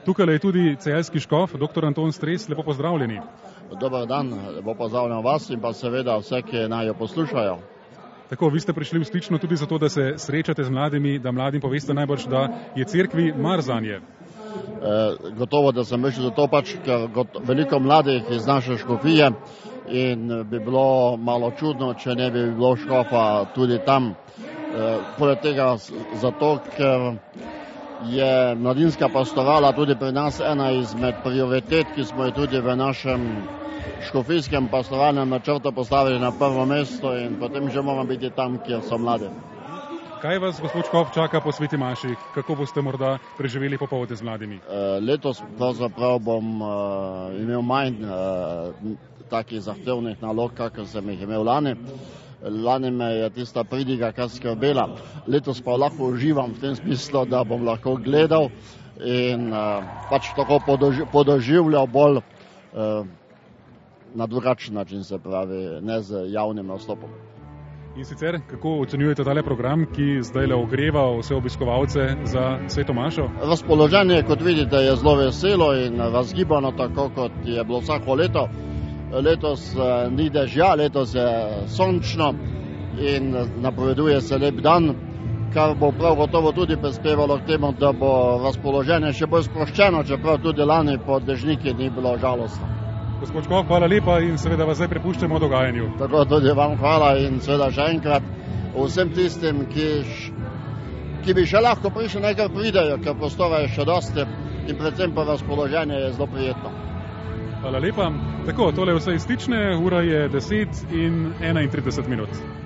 Tukaj je tudi celjski škof, dr. Anton Stres, lepo pozdravljeni. Dobar dan, lepo pozdravljam vas in pa seveda vse, ki naj jo poslušajo. Tako, vi ste prišli v Stično tudi zato, da se srečate z mladimi, da mladim poveste najbrž, da je cerkvi mar zanje. Gotovo, da sem prišel zato ker veliko mladih iz naše škofije in bi bilo malo čudno, če ne bi bilo škofa tudi tam. Poleg tega zato, ker je mladinska pastorala tudi pri nas ena izmed prioritet, ki smo jo tudi v našem škofijskem pastoralnem načrtu postavili na prvo mesto in potem že moramo biti tam, kjer so mladi. Kaj vas, gospod škof, čaka po sveti maši? Kako boste morda preživeli popovdne z mladimi? Letos pravzaprav bom imel manj takih zahtevnih nalog, kakor sem jih imel lani. Lani me je tista pridiga kar skrbela. Letos pa lahko uživam v tem smislu, da bom lahko gledal in pač tako podoživljal bolj na drugačen način, se pravi, ne z javnim nastopom. In sicer, kako ocenjujete tale program, ki zdaj le ogreva vse obiskovalce za sveto mašo? Razpoloženje, kot vidite, je zelo veselo in razgibano, tako kot je bilo vsako leto. Letos ni dežja, letos je sončno in napoveduje se lep dan, kar bo prav gotovo tudi prispevalo k temu, da bo razpoloženje še bolj sproščeno, čeprav tudi lani po dežniki ni bilo žalostno. Gospod škof, hvala lepa in seveda vas zdaj prepuščamo dogajanju. Tako tudi vam hvala in seveda še enkrat vsem tistim, ki bi še lahko prišli, nekaj pridejo, ker prostora je še dosti in predvsem pa razpoloženje je zelo prijetno. Hvala lepa. Tako, tole je vse iz Stične, ura je 10:31.